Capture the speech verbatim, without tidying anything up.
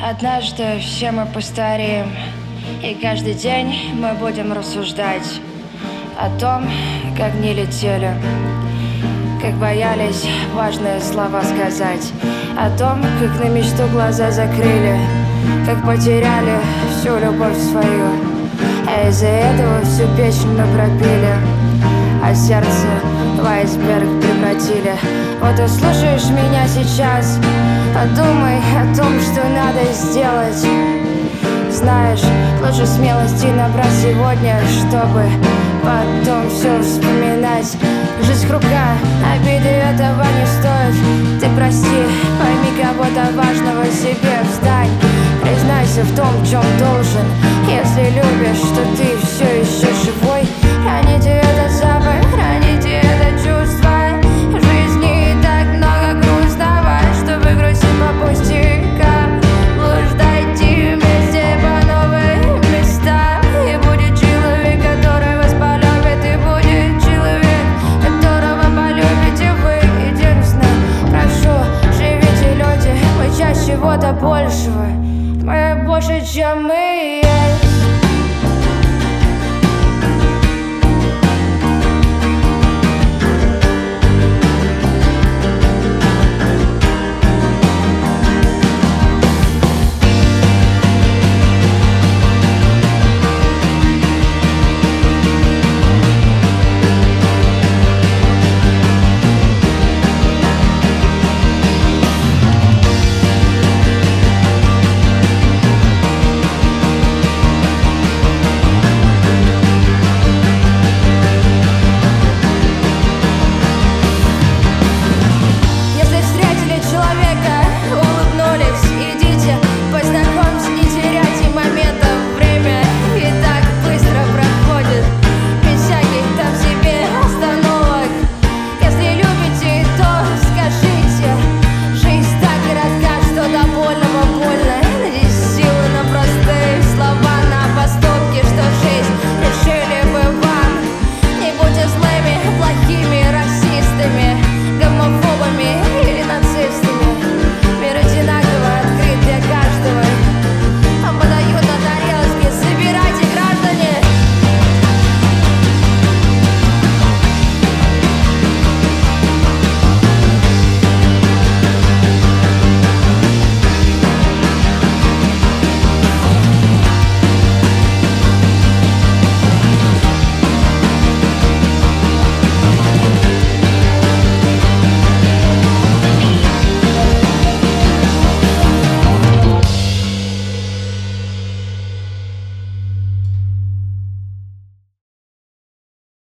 Однажды все мы постареем, и каждый день мы будем рассуждать о том, как не летели, как боялись важные слова сказать, о том, как на мечту глаза закрыли, как потеряли всю любовь свою, а из-за этого всю песнь мы пропили, а сердце в айсберг превратили. Вот и слушаешь меня сейчас, подумай о том, что надо сделать. Знаешь, лучше смелости набрать сегодня, чтобы потом все вспоминать. Жизнь хрупка, обиды этого не стоит. Ты прости, пойми кого-то важного себе, встань. Признайся в том, в чем должен. Если любишь, что ты все еще живой. Храните этот запах, храните это чувство. В жизни так много грустного, чтобы грустить по пустякам. Блуждайте вместе по новым местам. И будет человек, который вас полюбит. И будет человек, которого полюбите вы. Единственное, прошу, живите, люди. Мы часть чего-то большего. Мы больше, чем мы.